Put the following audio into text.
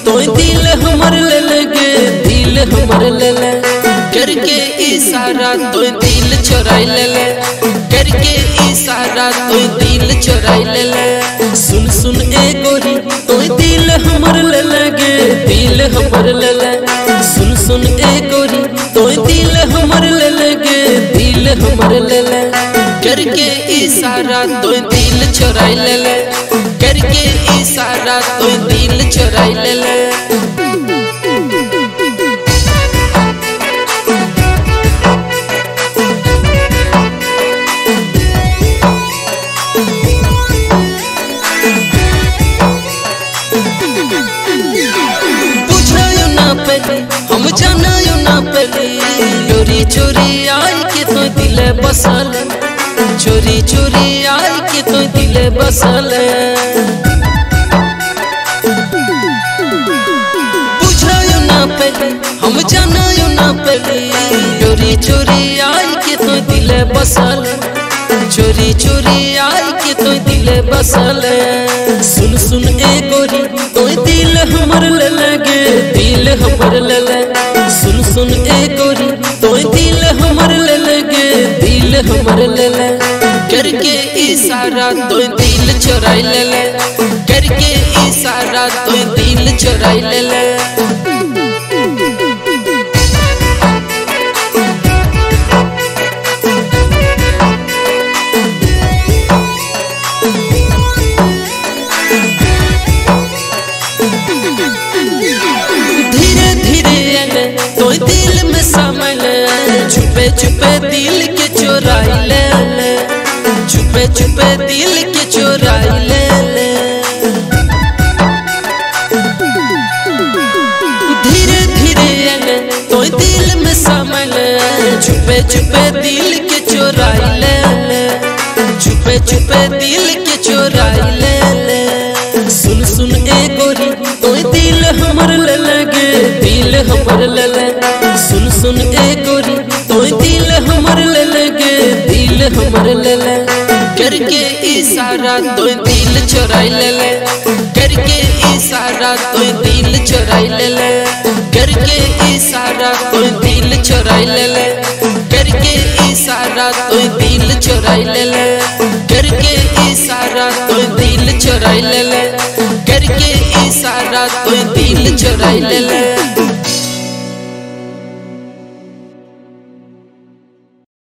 तो दिल हमर ले लगे दिल हमर ले ले करके इशारा तो दिल चुराई ले ले करके इशारा तो दिल चुराई ले ले सुन सुन ए गोरी तो दिल हमर ले लगे दिल हमर ले ले सुन सुन ए गोरी तो दिल हमर ले लगे दिल हमर ले ले करके इशारा तो दिल चुराई ले ले करके इशारा तो दिल चुराई ले ले हम जानायो ना पहले चोरी चोरी आई के तो दिल बसल चोरी चोरी आई के तो दिल बसल बुझायो ना पहले हम जानायो ना पहले चोरी चोरी आई के तो दिल बसल चोरी चोरी आई के तो दिल बसल सुन सुन ए गोरी तो दिल हमर ले लगे दिल हमर ले ले सुन सुन ए गोरी तो दिल हमर ले लगे दिल हमर ले ले करके इशारा तो दिल चुराई ले ले करके इशारा तो दिल चुराई ले ले धीरे धीरे तो दिल में समल छुपे छुपे दिल के चोराई ले छुपे छुपे दिल के चोराई ले धीरे धीरे तो दिल में समल छुपे छुपे दिल के चोराई ले छुपे छुपे दिल के चोराई ले सुन सुन ए गोरी तो दिल हमर ले लगे दिल हमर ले ले सुन सुन ए गोरी तो दिल हमर ले लगे दिल हमर ले ले करके इशारा तो दिल चुराई ले ले करके इशारा तो दिल चुराई ले ले करके इशारा तो दिल चुराई ले ले करके इशारा तो दिल चुराई ले ले करके इशारा तो दिल चुराई ले ले करके इशारा तो दिल चुराई ले ले।